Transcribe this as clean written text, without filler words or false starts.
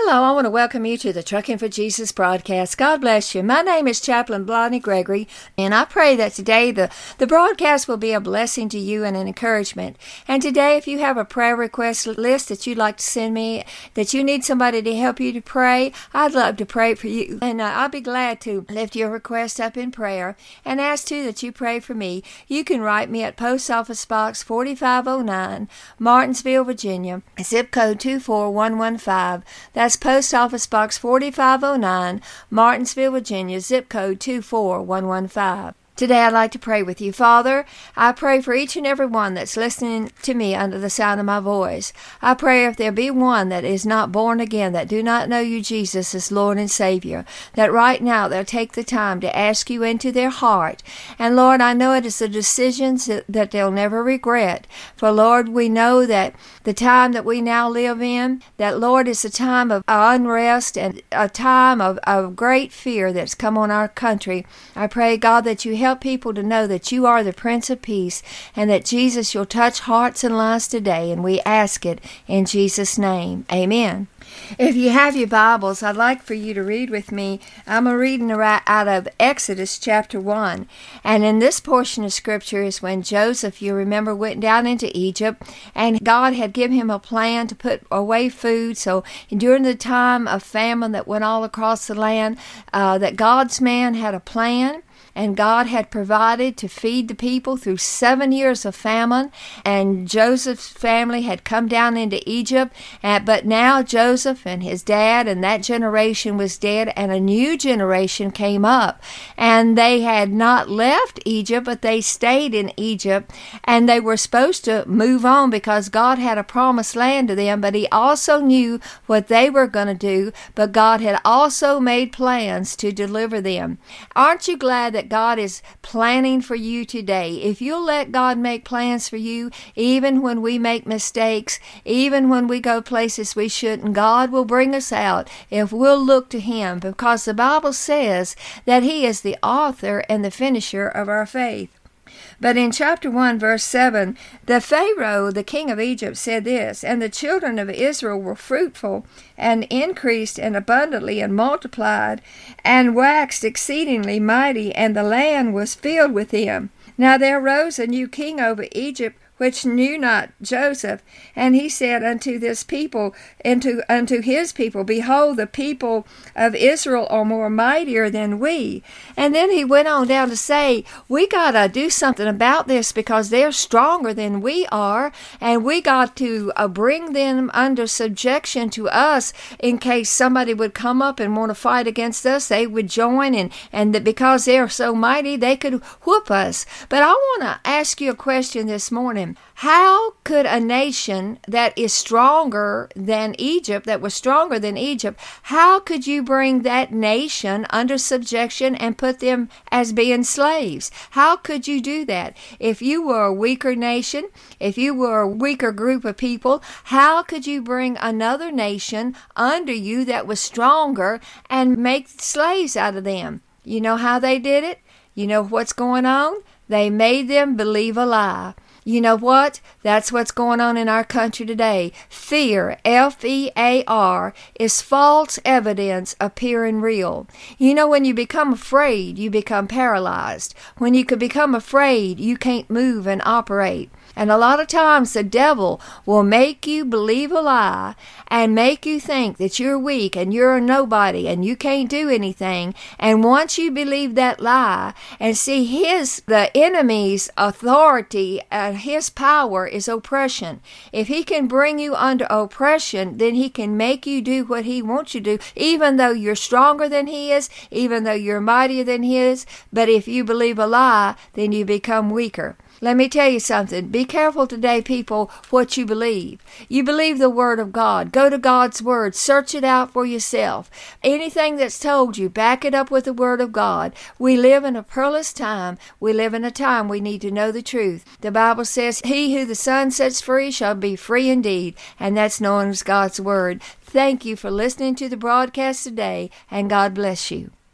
Hello, I want to welcome you to the Trucking for Jesus broadcast. God bless you. My name is Chaplain Blondie Gregory, and I pray that today the broadcast will be a blessing to you and an encouragement. And today, if you have a prayer request list that you'd like to send me, that you need somebody to help you to pray, I'd love to pray for you. And I'll be glad to lift your request up in prayer and ask, too, that you pray for me. You can write me at Post Office Box 4509, Martinsville, Virginia, zip code 24115. That's Post Office Box 4509, Martinsville, Virginia, zip code 24115. Today I'd like to pray with you. Father, I pray for each and every one that's listening to me under the sound of my voice. I pray if there be one that is not born again, that do not know you, Jesus, as Lord and Savior, that right now they'll take the time to ask you into their heart. And Lord, I know it is a decision that they'll never regret. For Lord, we know that the time that we now live in, that Lord, is a time of unrest and a time of great fear that's come on our country. I pray, God, that you help people to know that you are the Prince of Peace and that, Jesus, you'll touch hearts and lives today, and we ask it in Jesus' name. Amen. If you have your Bibles, I'd like for you to read with me. I'm reading out of Exodus chapter 1. And in this portion of Scripture is when Joseph, you remember, went down into Egypt, and God had given him a plan to put away food. So during the time of famine that went all across the land, that God's man had a plan. And God had provided to feed the people through 7 years of famine. And Joseph's family had come down into Egypt. But now Joseph and his dad and that generation was dead, and a new generation came up. And they had not left Egypt, but they stayed in Egypt. And they were supposed to move on because God had a promised land to them. But he also knew what they were going to do. But God had also made plans to deliver them. Aren't you glad that God is planning for you today? If you'll let God make plans for you, even when we make mistakes, even when we go places we shouldn't, God will bring us out if we'll look to Him, because the Bible says that He is the author and the finisher of our faith. But in chapter 1, verse 7, the Pharaoh, the king of Egypt, said this, "And the children of Israel were fruitful, and increased, and abundantly, and multiplied, and waxed exceedingly mighty, and the land was filled with them. Now there arose a new king over Egypt, which knew not Joseph, and he said unto this people, unto his people, Behold, the people of Israel are more mightier than we." And then he went on down to say, we got to do something about this because they're stronger than we are, and we got to bring them under subjection to us in case somebody would come up and want to fight against us. They would join, and that because they're so mighty, they could whoop us. But I want to ask you a question this morning. How could a nation that is stronger than Egypt, that was stronger than Egypt, how could you bring that nation under subjection and put them as being slaves? How could you do that? If you were a weaker nation, if you were a weaker group of people, how could you bring another nation under you that was stronger and make slaves out of them? You know how they did it? You know what's going on? They made them believe a lie. You know what? That's what's going on in our country today. Fear, F-E-A-R, is false evidence appearing real. You know, when you become afraid, you become paralyzed. When you could become afraid, you can't move and operate. And a lot of times the devil will make you believe a lie and make you think that you're weak and you're a nobody and you can't do anything. And once you believe that lie and see the enemy's authority and his power is oppression. If he can bring you under oppression, then he can make you do what he wants you to do, even though you're stronger than he is, even though you're mightier than he is. But if you believe a lie, then you become weaker. Let me tell you something. Be careful today, people, what you believe. You believe the Word of God. Go to God's Word. Search it out for yourself. Anything that's told you, back it up with the Word of God. We live in a perilous time. We live in a time we need to know the truth. The Bible says, "He who the Son sets free shall be free indeed." And that's known as God's Word. Thank you for listening to the broadcast today, and God bless you.